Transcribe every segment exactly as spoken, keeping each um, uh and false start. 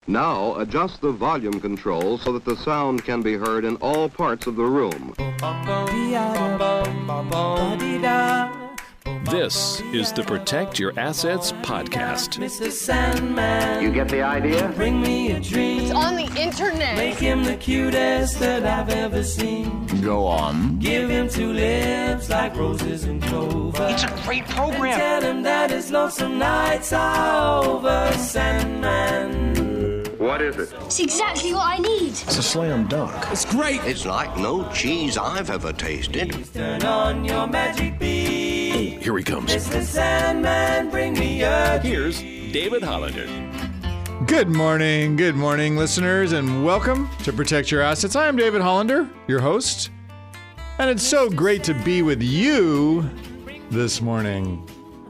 Now adjust the volume control so that the sound can be heard in all parts of the room. This is the Protect Your Assets podcast. Mister Sandman, you get the idea? Bring me a dream. It's on the internet. Make him the cutest that I've ever seen. Go on. Give him two lips like roses and clover. It's a great program. And tell him that his lonesome nights are over, Sandman. What is it? It's exactly what I need. It's a slam dunk. It's great. It's like no cheese I've ever tasted. Please turn on your magic beam. Oh, here he comes. Mister Sandman, bring me a Here's David Hollander. Good morning, good morning, listeners, and welcome to Protect Your Assets. I am David Hollander, your host, and it's so great to be with you this morning.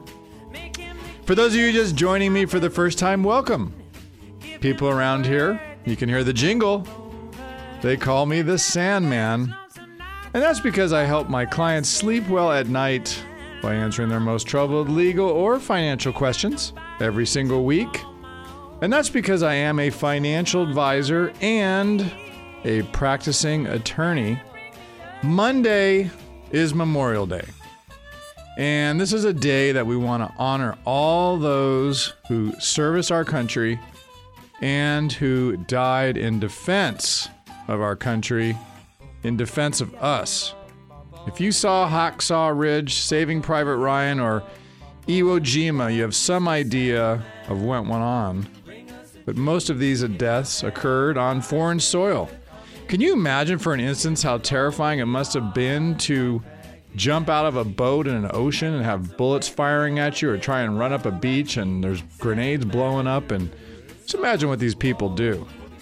For those of you just joining me for the first time, welcome. People around here, you can hear the jingle. They call me the Sandman, and that's because I help my clients sleep well at night by answering their most troubled legal or financial questions every single week. And that's because I am a financial advisor and a practicing attorney. Monday is Memorial Day. And this is a day that we want to honor all those who service our country and who died in defense of our country, in defense of us. If you saw Hacksaw Ridge, Saving Private Ryan, or Iwo Jima, you have some idea of what went on. But most of these deaths occurred on foreign soil. Can you imagine for an instance how terrifying it must have been to jump out of a boat in an ocean and have bullets firing at you, or try and run up a beach and there's grenades blowing up? And just imagine what these people do.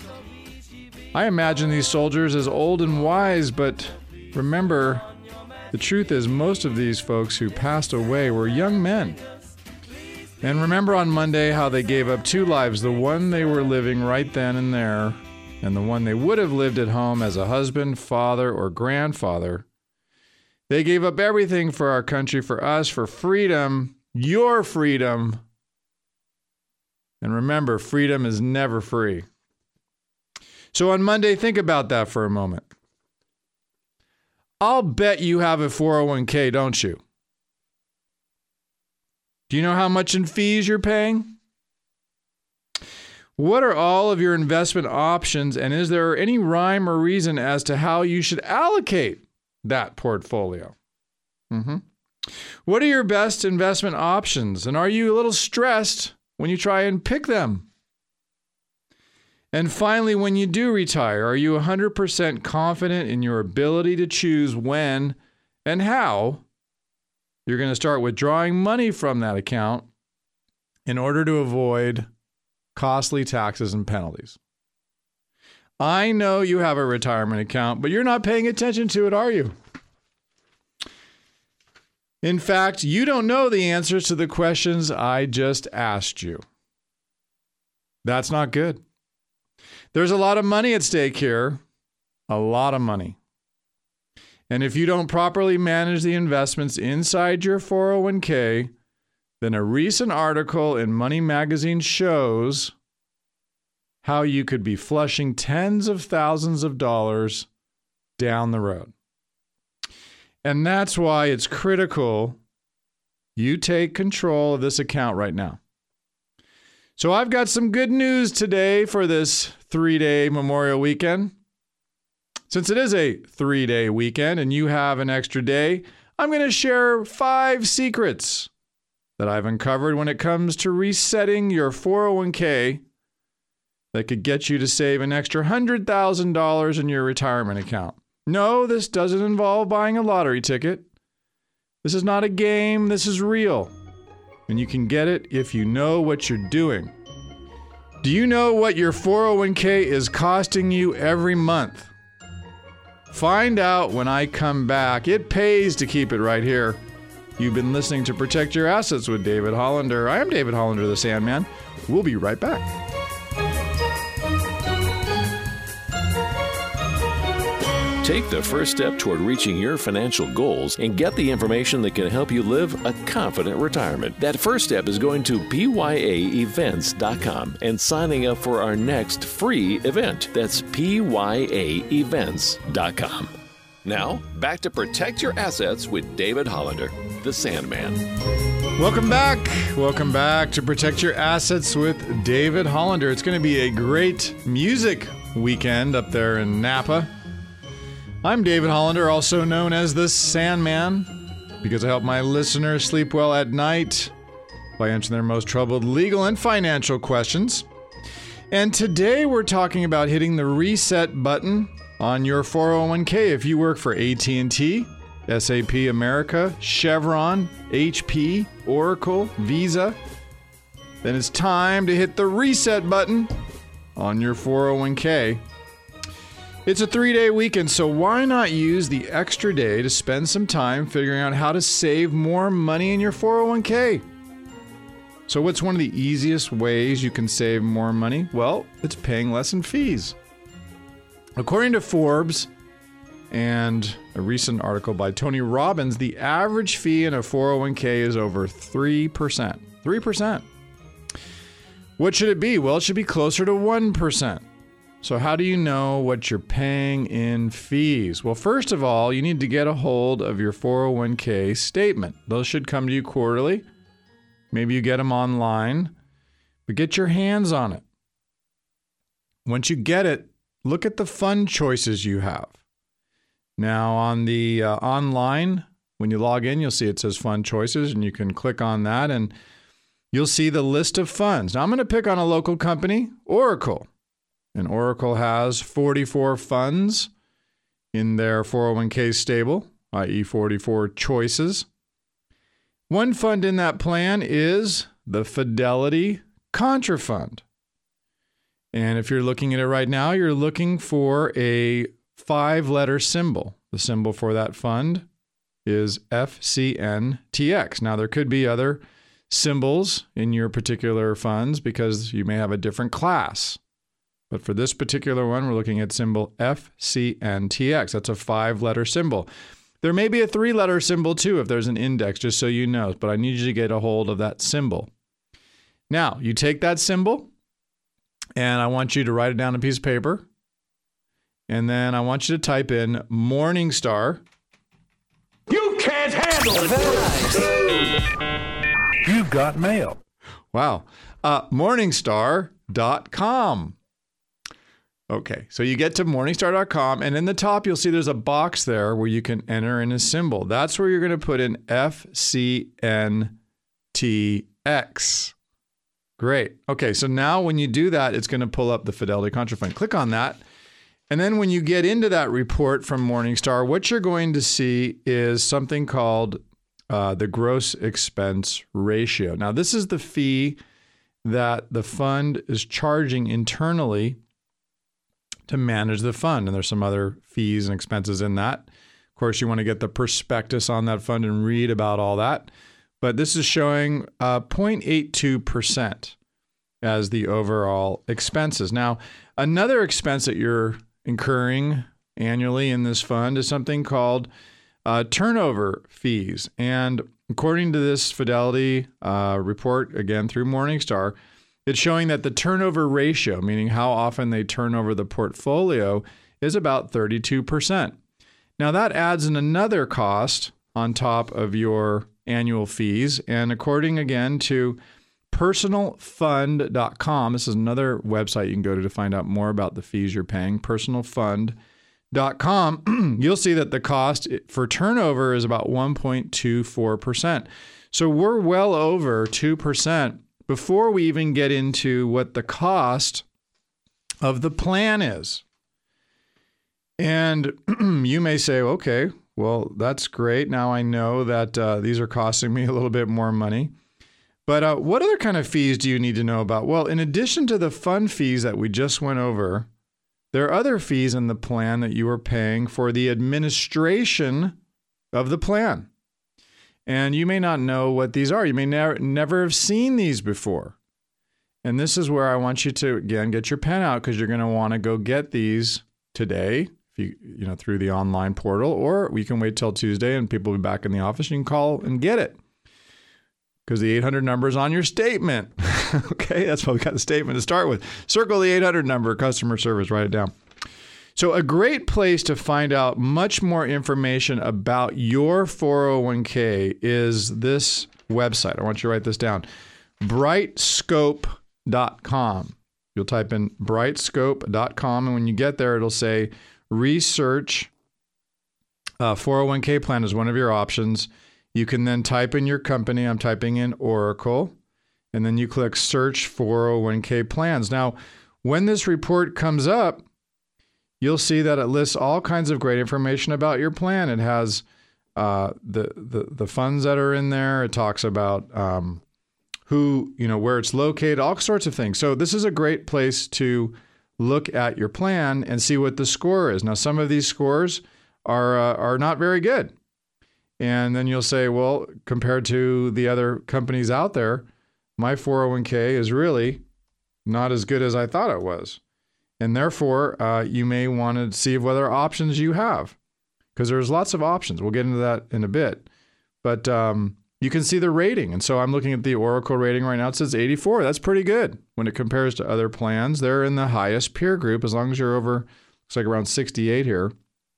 I imagine these soldiers as old and wise, but remember, the truth is most of these folks who passed away were young men. And remember on Monday how they gave up two lives, the one they were living right then and there, and the one they would have lived at home as a husband, father, or grandfather. They gave up everything for our country, for us, for freedom, your freedom. And remember, freedom is never free. So on Monday, think about that for a moment. I'll bet you have a four oh one k, don't you? Do you know how much in fees you're paying? What are all of your investment options, and is there any rhyme or reason as to how you should allocate that portfolio? Mm-hmm. What are your best investment options, and are you a little stressed when you try and pick them? And finally, when you do retire, are you one hundred percent confident in your ability to choose when and how you're going to start withdrawing money from that account in order to avoid costly taxes and penalties? I know you have a retirement account, but you're not paying attention to it, are you? In fact, you don't know the answers to the questions I just asked you. That's not good. There's a lot of money at stake here, a lot of money. And if you don't properly manage the investments inside your four oh one k, then a recent article in Money Magazine shows how you could be flushing tens of thousands of dollars down the road. And that's why it's critical you take control of this account right now. So I've got some good news today for this three-day Memorial weekend. Since it is a three-day weekend and you have an extra day, I'm going to share five secrets that I've uncovered when it comes to resetting your four oh one k that could get you to save an extra one hundred thousand dollars in your retirement account. No, this doesn't involve buying a lottery ticket. This is not a game. This is real. And you can get it if you know what you're doing. Do you know what your four oh one k is costing you every month? Find out when I come back. It pays to keep it right here. You've been listening to Protect Your Assets with David Hollander. I am David Hollander, the Sandman. We'll be right back. Take the first step toward reaching your financial goals and get the information that can help you live a confident retirement. That first step is going to P Y A events dot com and signing up for our next free event. That's P Y A events dot com. Now, back to Protect Your Assets with David Hollander, the Sandman. Welcome back. Welcome back to Protect Your Assets with David Hollander. It's going to be a great music weekend up there in Napa. I'm David Hollander, also known as the Sandman, because I help my listeners sleep well at night by answering their most troubled legal and financial questions. And today we're talking about hitting the reset button on your four oh one k. If you work for A T and T, S A P America, Chevron, H P, Oracle, Visa, then it's time to hit the reset button on your four oh one k. It's a three-day weekend, so why not use the extra day to spend some time figuring out how to save more money in your four oh one k? So what's one of the easiest ways you can save more money? Well, it's paying less in fees. According to Forbes and a recent article by Tony Robbins, the average fee in a four oh one k is over three percent. three percent. What should it be? Well, it should be closer to one percent. So how do you know what you're paying in fees? Well, first of all, you need to get a hold of your four oh one k statement. Those should come to you quarterly. Maybe you get them online, but get your hands on it. Once you get it, look at the fund choices you have. Now, on the uh, online, when you log in, you'll see it says fund choices, and you can click on that, and you'll see the list of funds. Now, I'm going to pick on a local company, Oracle. And Oracle has forty-four funds in their four oh one k stable, that is forty-four choices. One fund in that plan is the Fidelity Contra Fund. And if you're looking at it right now, you're looking for a five-letter symbol. The symbol for that fund is F C N T X. Now, there could be other symbols in your particular funds because you may have a different class. But for this particular one, we're looking at symbol F C N T X. That's a five-letter symbol. There may be a three-letter symbol, too, if there's an index, just so you know. But I need you to get a hold of that symbol. Now, you take that symbol, and I want you to write it down on a piece of paper. And then I want you to type in Morningstar. You can't handle it. You've got mail. Wow. Uh, Morningstar dot com. Okay, so you get to Morningstar dot com, and in the top, you'll see there's a box there where you can enter in a symbol. That's where you're going to put in F C N T X. Great. Okay, so now when you do that, it's going to pull up the Fidelity Contra Fund. Click on that. And then when you get into that report from Morningstar, what you're going to see is something called uh, the gross expense ratio. Now, this is the fee that the fund is charging internally to manage the fund. And there's some other fees and expenses in that. Of course, you want to get the prospectus on that fund and read about all that. But this is showing uh, zero point eight two percent as the overall expenses. Now, another expense that you're incurring annually in this fund is something called uh, turnover fees. And according to this Fidelity uh, report, again through Morningstar, it's showing that the turnover ratio, meaning how often they turn over the portfolio, is about thirty-two percent. Now, that adds in another cost on top of your annual fees. And according, again, to personal fund dot com, this is another website you can go to to find out more about the fees you're paying, personal fund dot com, you'll see that the cost for turnover is about one point two four percent. So we're well over two percent before we even get into what the cost of the plan is. And you may say, okay, well, that's great. Now I know that uh, these are costing me a little bit more money. But uh, what other kind of fees do you need to know about? Well, in addition to the fund fees that we just went over, there are other fees in the plan that you are paying for the administration of the plan. And you may not know what these are. You may never, never have seen these before. And this is where I want you to, again, get your pen out because you're going to want to go get these today. if you, you know, through the online portal, or we can wait till Tuesday and people will be back in the office. You can call and get it because the eight hundred number is on your statement. Okay, that's why we got the statement to start with. Circle the eight hundred number, customer service, write it down. So a great place to find out much more information about your four oh one k is this website. I want you to write this down. bright scope dot com. You'll type in bright scope dot com, and when you get there, it'll say research uh, four oh one k plan is one of your options. You can then type in your company. I'm typing in Oracle, and then you click search four oh one k plans. Now, when this report comes up, you'll see that it lists all kinds of great information about your plan. It has uh, the, the the funds that are in there. It talks about um, who, you know, where it's located, all sorts of things. So this is a great place to look at your plan and see what the score is. Now, some of these scores are uh, are not very good. And then you'll say, well, compared to the other companies out there, my four oh one k is really not as good as I thought it was. And therefore, uh, you may want to see what other options you have, because there's lots of options. We'll get into that in a bit. But um, you can see the rating. And so I'm looking at the Oracle rating right now. It says eighty-four. That's pretty good when it compares to other plans. They're in the highest peer group. As long as you're over, looks like around sixty-eight here,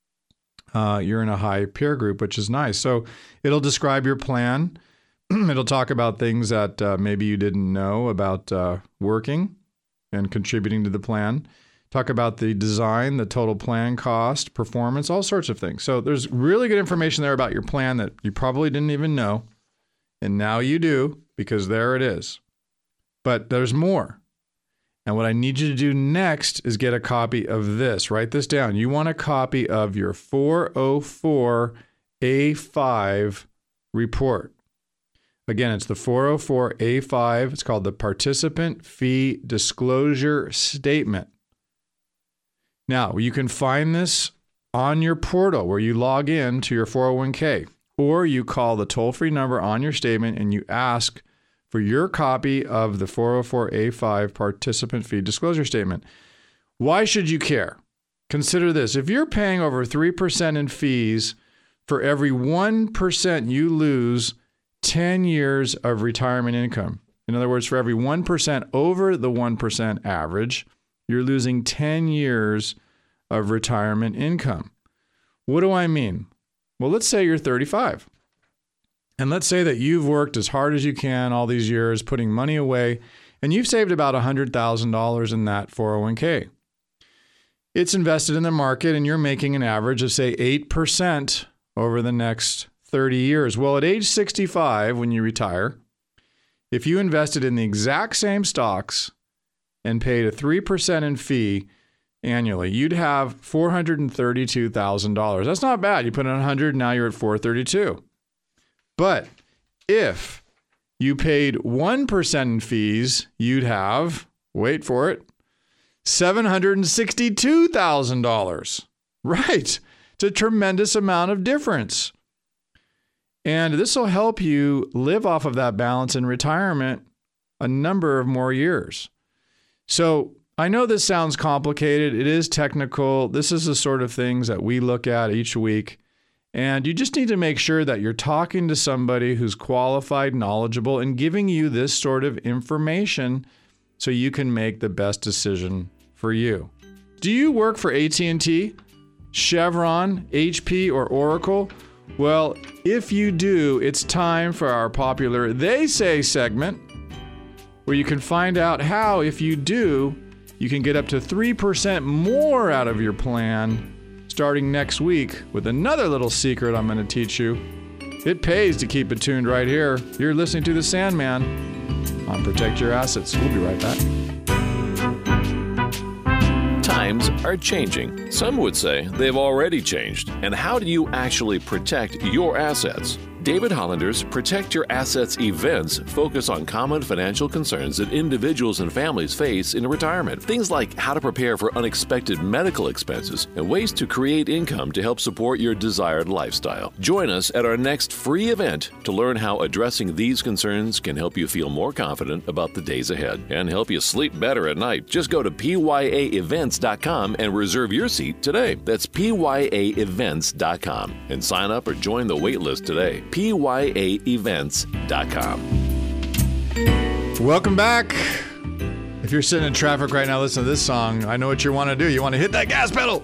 uh, you're in a high peer group, which is nice. So it'll describe your plan. It'll talk about things that uh, maybe you didn't know about uh, working and contributing to the plan. Talk about the design, the total plan cost, performance, all sorts of things. So there's really good information there about your plan that you probably didn't even know. And now you do, because there it is. But there's more. And what I need you to do next is get a copy of this. Write this down. You want a copy of your four oh four A five report. Again, it's the four oh four A five. It's called the Participant Fee Disclosure Statement. Now, you can find this on your portal where you log in to your four oh one k, or you call the toll-free number on your statement and you ask for your copy of the four oh four A five Participant Fee Disclosure Statement. Why should you care? Consider this. If you're paying over three percent in fees for every one percent you lose, ten years of retirement income. In other words, for every one percent over the one percent average, you're losing ten years of retirement income. What do I mean? Well, let's say you're thirty-five. And let's say that you've worked as hard as you can all these years, putting money away, and you've saved about one hundred thousand dollars in that four oh one k. It's invested in the market, and you're making an average of, say, eight percent over the next thirty years. Well, at age sixty-five, when you retire, if you invested in the exact same stocks and paid a three percent in fee annually, you'd have four hundred thirty-two thousand dollars. That's not bad. You put in one hundred, now you're at four hundred thirty-two. But if you paid one percent in fees, you'd have, wait for it, seven hundred sixty-two thousand dollars. Right. It's a tremendous amount of difference. And this will help you live off of that balance in retirement a number of more years. So I know this sounds complicated. It is technical. This is the sort of things that we look at each week. And you just need to make sure that you're talking to somebody who's qualified, knowledgeable, and giving you this sort of information so you can make the best decision for you. Do you work for A T and T, Chevron, H P, or Oracle? Well, if you do, it's time for our popular They Say segment, where you can find out how, if you do, you can get up to three percent more out of your plan starting next week with another little secret I'm going to teach you. It pays to keep it tuned right here. You're listening to The Sandman on Protect Your Assets. We'll be right back. Times are changing. Some would say they've already changed. And how do you actually protect your assets? David Hollander's Protect Your Assets events focus on common financial concerns that individuals and families face in retirement. Things like how to prepare for unexpected medical expenses and ways to create income to help support your desired lifestyle. Join us at our next free event to learn how addressing these concerns can help you feel more confident about the days ahead and help you sleep better at night. Just go to P Y A events dot com and reserve your seat today. That's P Y A events dot com and sign up or join the wait list today. P Y A events dot com. Welcome back. If you're sitting in traffic right now, listen to this song. I know what you want to do. You want to hit that gas pedal.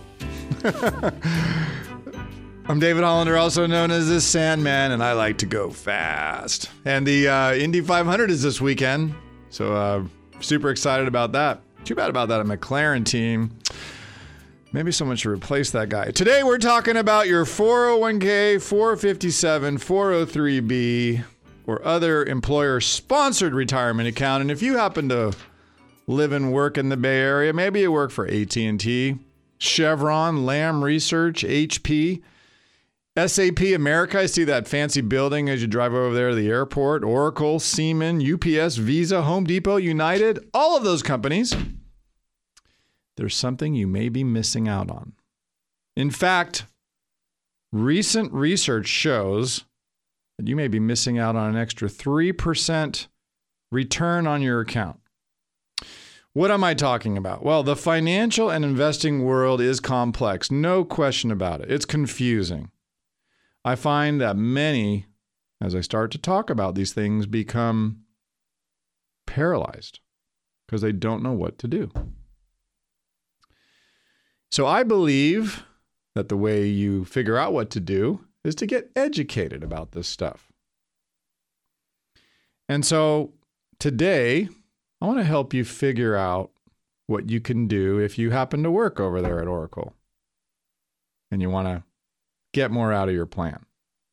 I'm David Hollander, also known as the Sandman, and I like to go fast. And the uh, Indy five hundred is this weekend, so uh, super excited about that. Too bad about that McLaren team. Maybe someone should replace that guy. Today we're talking about your four oh one k, four fifty-seven, four oh three b, or other employer-sponsored retirement account. And if you happen to live and work in the Bay Area, maybe you work for A T and T, Chevron, Lam Research, H P, S A P America. I see that fancy building as you drive over there to the airport. Oracle, Siemens, U P S, Visa, Home Depot, United, all of those companies. There's something you may be missing out on. In fact, recent research shows that you may be missing out on an extra three percent return on your account. What am I talking about? Well, the financial and investing world is complex, no question about it. It's confusing. I find that many, as I start to talk about these things, become paralyzed because they don't know what to do. So I believe that the way you figure out what to do is to get educated about this stuff. And so today, I want to help you figure out what you can do if you happen to work over there at Oracle and you want to get more out of your plan.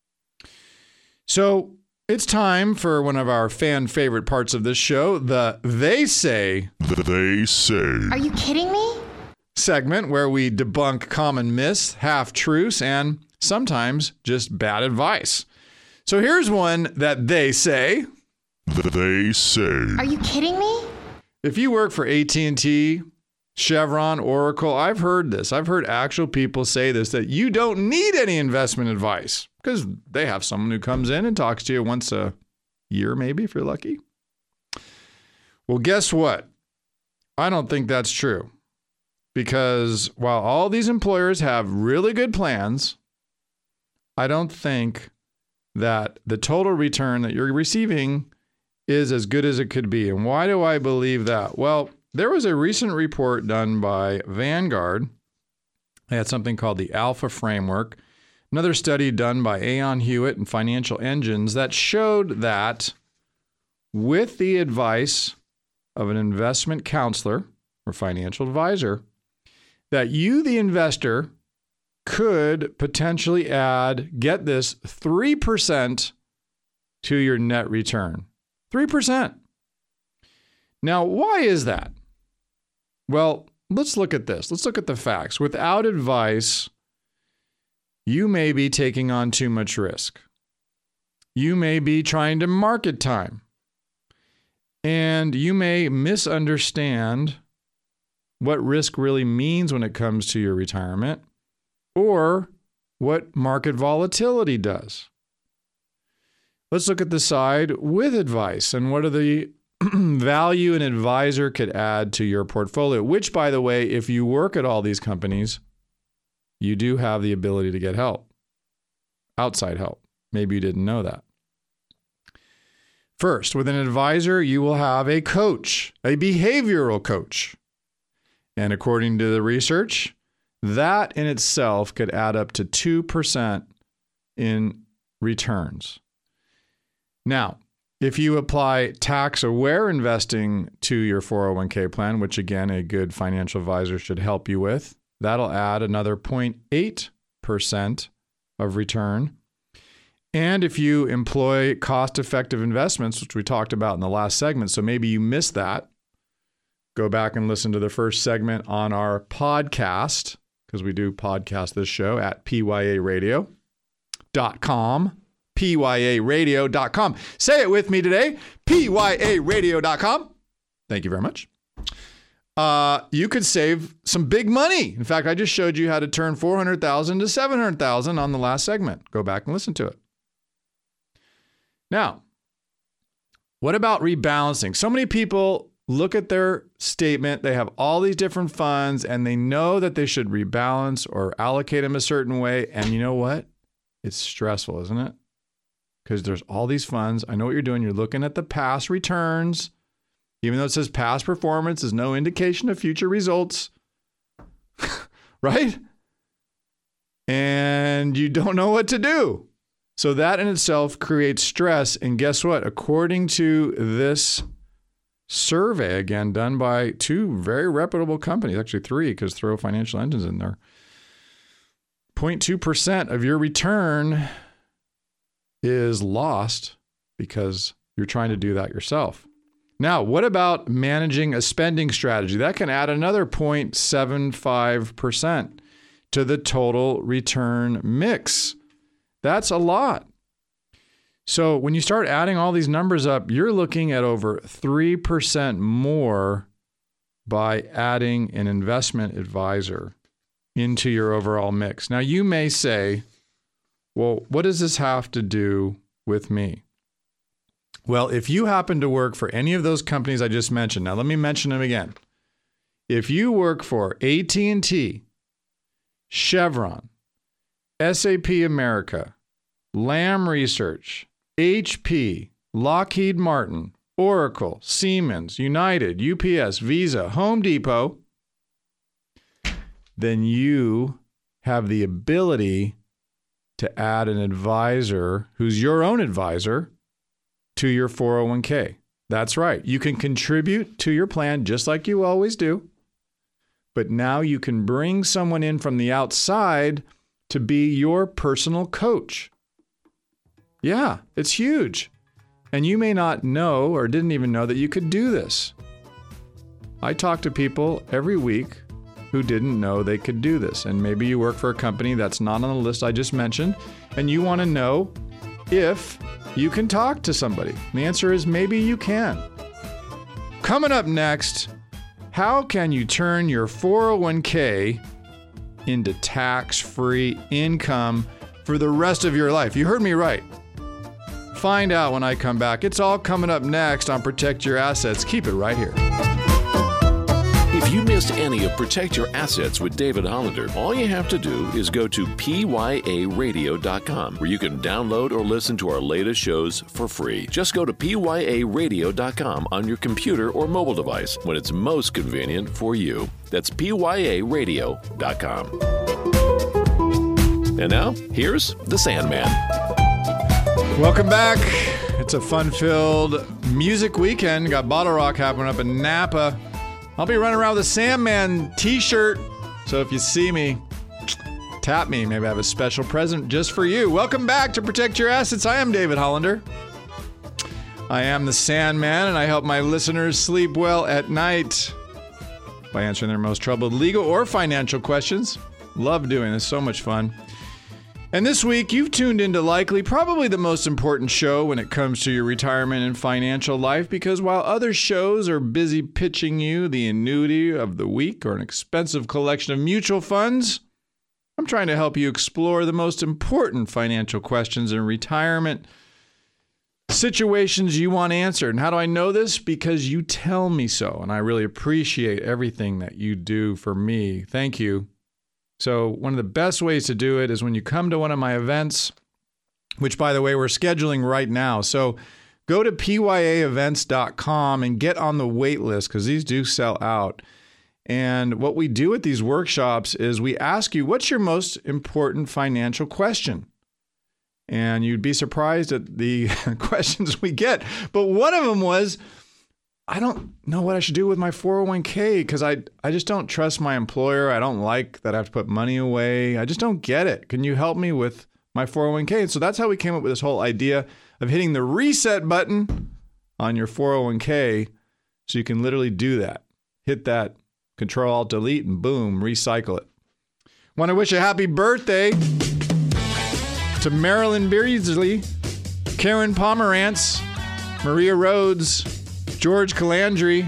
So it's time for one of our fan favorite parts of this show, the They Say. They Say. Are you kidding me? Segment where we debunk common myths, half-truths, and sometimes just bad advice. So here's one that they say. They say. Are you kidding me? If you work for A T and T, Chevron, Oracle, I've heard this. I've heard actual people say this, that you don't need any investment advice because they have someone who comes in and talks to you once a year, maybe, if you're lucky. Well, guess what? I don't think that's true. Because while all these employers have really good plans, I don't think that the total return that you're receiving is as good as it could be. And why do I believe that? Well, there was a recent report done by Vanguard. They had something called the Alpha Framework. Another study done by Aon Hewitt and Financial Engines that showed that with the advice of an investment counselor or financial advisor, that you, the investor, could potentially add, get this, three percent to your net return. three percent. Now, why is that? Well, let's look at this. Let's look at the facts. Without advice, you may be taking on too much risk. You may be trying to market time. And you may misunderstand what risk really means when it comes to your retirement, or what market volatility does. Let's look at the side with advice and what are the value an advisor could add to your portfolio, which, by the way, if you work at all these companies, you do have the ability to get help, outside help. Maybe you didn't know that. First, with an advisor, you will have a coach, a behavioral coach. And according to the research, that in itself could add up to two percent in returns. Now, if you apply tax-aware investing to your four oh one k plan, which again, a good financial advisor should help you with, that'll add another zero point eight percent of return. And if you employ cost-effective investments, which we talked about in the last segment, so maybe you missed that, go back and listen to the first segment on our podcast, because we do podcast this show at P Y A radio dot com, P Y A radio dot com. Say it with me today, P Y A radio dot com. Thank you very much. Uh, you could save some big money. In fact, I just showed you how to turn four hundred thousand dollars to seven hundred thousand dollars on the last segment. Go back and listen to it. Now, what about rebalancing? So many people look at their statement. They have all these different funds and they know that they should rebalance or allocate them a certain way. And you know what? It's stressful, isn't it? Because there's all these funds. I know what you're doing. You're looking at the past returns. Even though it says past performance is no indication of future results, right? And you don't know what to do. So that in itself creates stress. And guess what? According to this survey, again, done by two very reputable companies, actually three, because throw Financial Engine's in there, zero point two percent of your return is lost because you're trying to do that yourself. Now, what about managing a spending strategy? That can add another zero point seven five percent to the total return mix. That's a lot. So when you start adding all these numbers up, you're looking at over three percent more by adding an investment advisor into your overall mix. Now, you may say, well, what does this have to do with me? Well, if you happen to work for any of those companies I just mentioned, now let me mention them again. If you work for A T and T, Chevron, S A P America, Lam Research, H P, Lockheed Martin, Oracle, Siemens, United, U P S, Visa, Home Depot, then you have the ability to add an advisor who's your own advisor to your four oh one k. That's right. You can contribute to your plan just like you always do. But now you can bring someone in from the outside to be your personal coach. Yeah, it's huge. And you may not know or didn't even know that you could do this. I talk to people every week who didn't know they could do this. And maybe you work for a company that's not on the list I just mentioned, and you want to know if you can talk to somebody. The answer is maybe you can. Coming up next, how can you turn your four oh one k into tax-free income for the rest of your life? You heard me right. Find out when I come back. It's all coming up next on Protect Your Assets. Keep it right here. If you missed any of Protect Your Assets with David Hollander, all you have to do is go to P Y A radio dot com, where you can download or listen to our latest shows for free. Just go to P Y A radio dot com on your computer or mobile device when it's most convenient for you. That's P Y A radio dot com. And now, here's the Sandman. Welcome back. It's a fun-filled music weekend. Got Bottle Rock happening up in Napa. I'll be running around with a Sandman t-shirt. So if you see me, tap me. Maybe I have a special present just for you. Welcome back to Protect Your Assets. I am David Hollander. I am the Sandman, and I help my listeners sleep well at night by answering their most troubled legal or financial questions. Love doing this. So much fun. And this week, you've tuned into likely probably the most important show when it comes to your retirement and financial life, because while other shows are busy pitching you the annuity of the week or an expensive collection of mutual funds, I'm trying to help you explore the most important financial questions in retirement situations you want answered. And how do I know this? Because you tell me so, and I really appreciate everything that you do for me. Thank you. So one of the best ways to do it is when you come to one of my events, which, by the way, we're scheduling right now. So go to P Y A events dot com and get on the wait list, because these do sell out. And what we do at these workshops is we ask you, what's your most important financial question? And you'd be surprised at the questions we get. But one of them was, I don't know what I should do with my four oh one k because I, I just don't trust my employer. I don't like that I have to put money away. I just don't get it. Can you help me with my four oh one k? And so that's how we came up with this whole idea of hitting the reset button on your four oh one k so you can literally do that. Hit that Control Alt Delete and boom, recycle it. Want to wish a happy birthday to Marilyn Beardsley. Karen Pomerantz, Maria Rhodes, George Calandri,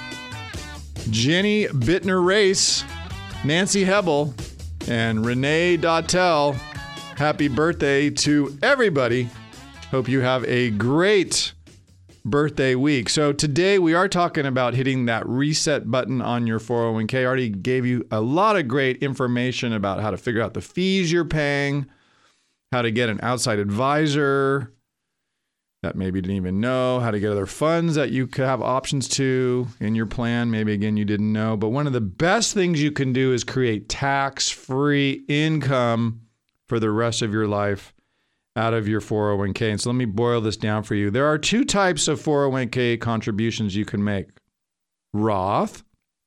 Jenny Bittner-Race, Nancy Hebel, and Renee Dautel. Happy birthday to everybody. Hope you have a great birthday week. So today we are talking about hitting that reset button on your four oh one k. I already gave you a lot of great information about how to figure out the fees you're paying, how to get an outside advisor that maybe you didn't even know, how to get other funds that you could have options to in your plan. Maybe, again, you didn't know. But one of the best things you can do is create tax-free income for the rest of your life out of your four oh one k. And so let me boil this down for you. There are two types of four oh one k contributions you can make: Roth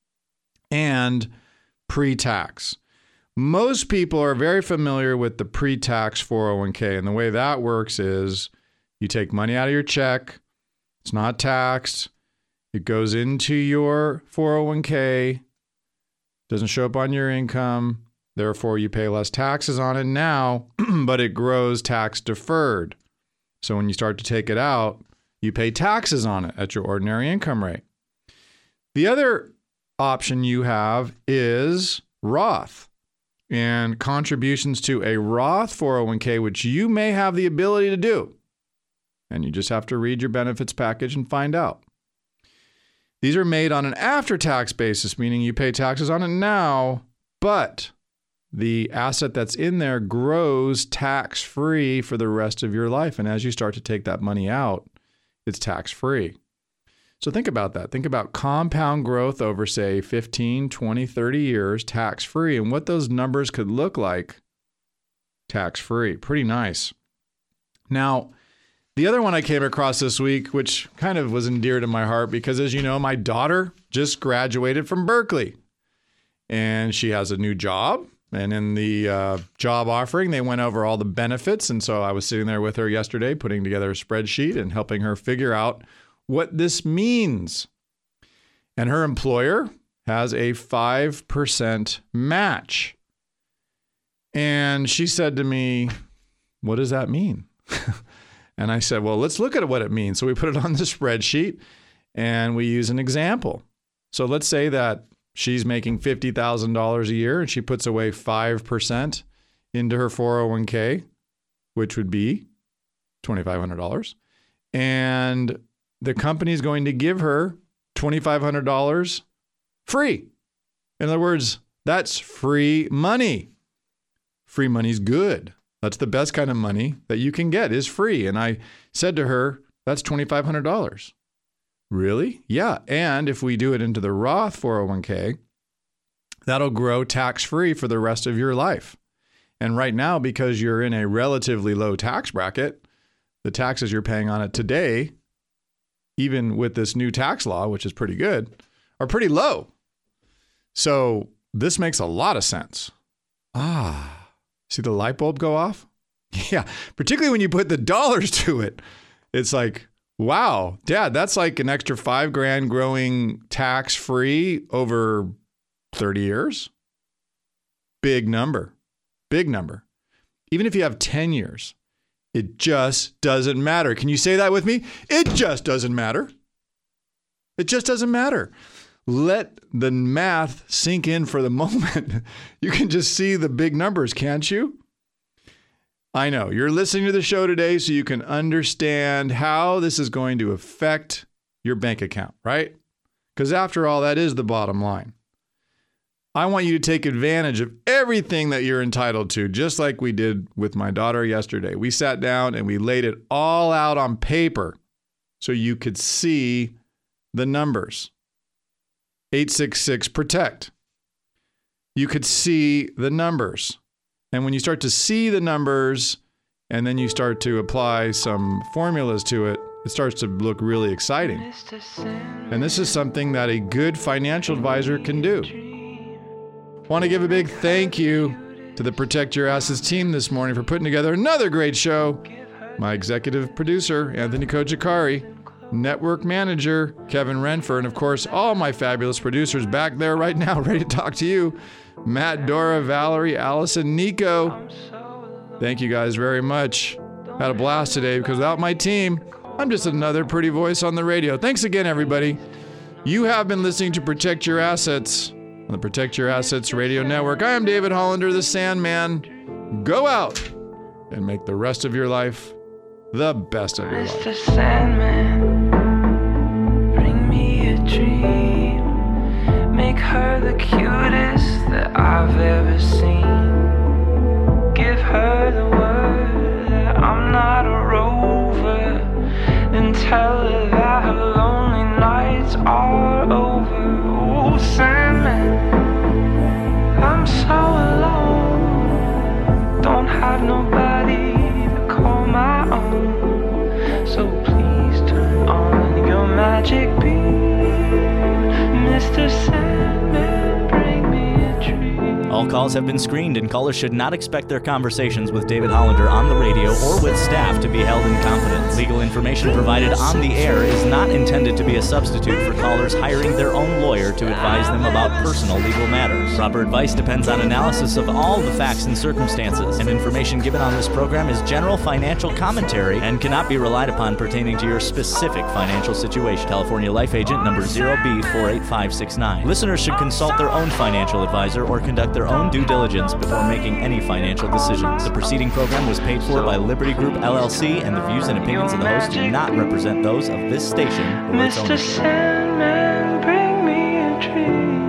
and pre-tax. Most people are very familiar with the pre-tax four oh one k. And the way that works is you take money out of your check. It's not taxed. It goes into your four oh one k. Doesn't show up on your income. Therefore, you pay less taxes on it now, but it grows tax deferred. So when you start to take it out, you pay taxes on it at your ordinary income rate. The other option you have is Roth, and contributions to a Roth four oh one k, which you may have the ability to do. And you just have to read your benefits package and find out. These are made on an after-tax basis, meaning you pay taxes on it now, but the asset that's in there grows tax-free for the rest of your life. And as you start to take that money out, it's tax-free. So think about that. Think about compound growth over, say, fifteen, twenty, thirty years, tax-free, and what those numbers could look like tax-free. Pretty nice. Now, the other one I came across this week, which kind of was endeared to my heart because, as you know, my daughter just graduated from Berkeley, and she has a new job. And in the uh, job offering, they went over all the benefits. And so I was sitting there with her yesterday, putting together a spreadsheet and helping her figure out what this means. And her employer has a five percent match. And she said to me, "What does that mean?" And I said, "Well, let's look at what it means." So we put it on the spreadsheet and we use an example. So let's say that she's making fifty thousand dollars a year and she puts away five percent into her four oh one k, which would be twenty-five hundred dollars. And the company is going to give her twenty-five hundred dollars free. In other words, that's free money. Free money's good. That's the best kind of money that you can get, is free. And I said to her, that's twenty-five hundred dollars. Really? Yeah. And if we do it into the Roth four oh one k, that'll grow tax-free for the rest of your life. And right now, because you're in a relatively low tax bracket, the taxes you're paying on it today, even with this new tax law, which is pretty good, are pretty low. So this makes a lot of sense. Ah, see the light bulb go off? Yeah, particularly when you put the dollars to it. It's like, wow, Dad, that's like an extra five grand growing tax-free over thirty years. Big number, big number. Even if you have ten years, it just doesn't matter. Can you say that with me? It just doesn't matter. It just doesn't matter. Let the math sink in for the moment. You can just see the big numbers, can't you? I know you're listening to the show today so you can understand how this is going to affect your bank account, right? Because after all, that is the bottom line. I want you to take advantage of everything that you're entitled to, just like we did with my daughter yesterday. We sat down and we laid it all out on paper so you could see the numbers. eight six six protect. You could see the numbers. And when you start to see the numbers and then you start to apply some formulas to it, it starts to look really exciting. And this is something that a good financial advisor can do. Want to give a big thank you to the Protect Your Assets team this morning for putting together another great show. My executive producer, Anthony Kojikari, network manager, Kevin Renfer, and of course, all my fabulous producers back there right now, ready to talk to you. Matt, Dora, Valerie, Allison, Nico. Thank you guys very much. Had a blast today because without my team, I'm just another pretty voice on the radio. Thanks again, everybody. You have been listening to Protect Your Assets on the Protect Your Assets Radio Network. I am David Hollander, the Sandman. Go out and make the rest of your life the best of your life. Mister Sandman, bring me a dream. Make her the cutest that I've ever seen. Give her the word that I'm not a rover. And tell her that her lonely nights are over. Oh, Sandman, I'm so alone. Don't have nobody to call my own. So please turn on your magic beam. Mister Sandman, bring me a dream. All calls have been screened, and callers should not expect their conversations with David Hollander on the radio or with staff to be held in confidence. Legal information provided on the air is not intended to be a substitute for callers hiring their own lawyer to advise them about personal legal matters. Proper advice depends on analysis of all the facts and circumstances, and information given on this program is general financial commentary and cannot be relied upon pertaining to your specific financial situation. California Life Agent number zero B four eight five six nine. Listeners should consult their own financial advisor or conduct their own due diligence before making any financial decisions. The preceding program was paid for by Liberty Group L L C, and the views and opinions of the host do not represent those of this station or its Mister owner. Sandman, bring me a dream.